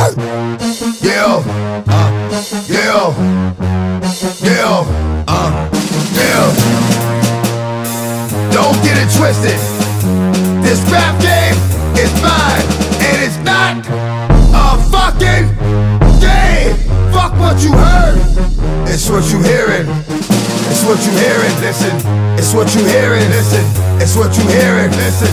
Yeah, yeah, yeah, yeah. Don't get it twisted. This rap game is mine, and it's not a fucking game. Fuck what you heard. It's what you hearing. It's what you hearing. Listen. It's what you hearing. Listen. It's what you hearing. Listen.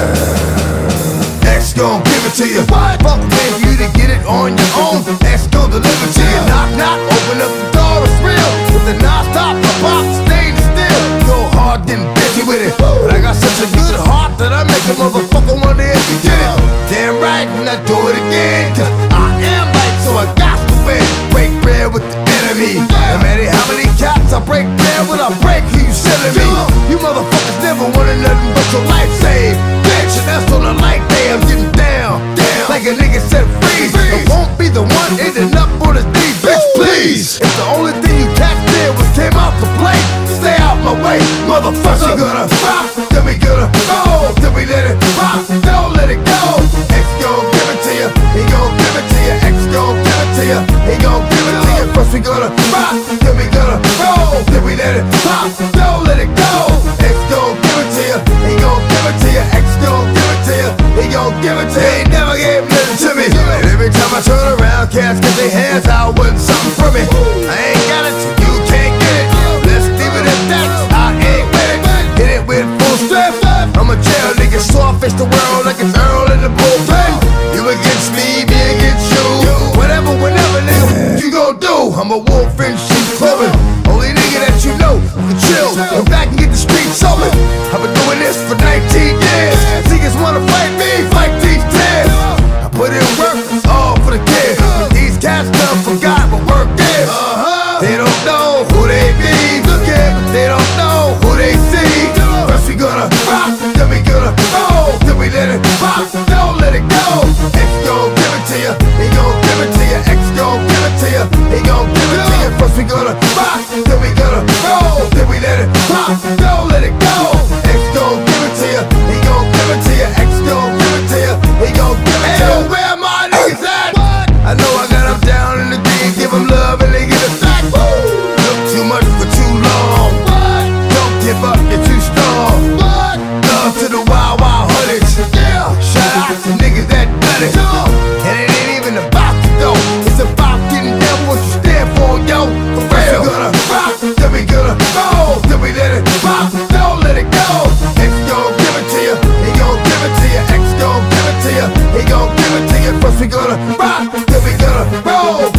X gon' give it to you. What? Fuck pay for you to get it on your own. X gon' deliver to you. Knock, knock, open up the door, it's real. With the non-stop, pop, staying still. Go hard, getting busy with it. But I got such a good heart that I make a motherfucker wonder if you get it. Damn right, and I do it again. Cause I am right, so I got to win. Break bread with the enemy. No matter how many cats I break bread with, I break who you selling me. You motherfuckers never wanted nothing but your life saved. Bitch, and that's on the light day. I'm getting down, like a nigga said freeze. I won't be the one ending up on the D, bitch, please. If the only thing you tapped in was came out to play, stay out my way, motherfucker. We gonna rock, then we gonna roll, then we let it rock, don't let it go. X gon' give it to you, he gon' give it to you. X gon' give it to you, he gon' give it to you. First we gonna rock, then we gonna roll, then we let it pop, don't let it go. X gon' give it to you, he gon' give it to you. X gon' give it to you, he gon' give it to you. He never gave nothing to me, and every time I turn around, cats get their hands out, wanting something from me. I ain't got it, so you can't get it. Let's leave it at that, I ain't with it. Hit it with full strength. I'm a jail nigga, so I face the world like it's Earl in the bullpen. You against me, me against you. Whatever, whenever, nigga, what you gon' do? I'm a wolf in sheep's clothing. Only nigga that you know who can chill and back and get the streets open. I've been doing this for 19 years. Niggas wanna fight me, fight these tears. I put in work, it's all for the kids. These cats done forgot what work is. They don't know who they be looking, but they don't know who they see. First we gonna rock, then we gonna roll, then we let it pop, don't let it go. X gon' give it to you, he gon' give it to you. X gon' give it to you, he gon' give it to you. First we gonna rock, then we gonna roll, then we let it pop, don't let it go. X gon' give it to you, he gon' give it to you. X gon' give it to you, he gon' give it to you. Hey, where my niggas at? I know I got them down in the deep, give them love and they get it back. Look too much for too long. Don't give up, you're too strong. Love to the wild, wild hoodies. Shout out to niggas that done it. And it ain't even about you though. It's about getting down with what you stand for, yo. For real. We gonna rock, then we gonna roll, then we let it pop, don't let it go. X gon' give it to you, he gon' give it to you. X gon' give it to you, he gon' give it to you. First we gonna rock, then we gonna roll,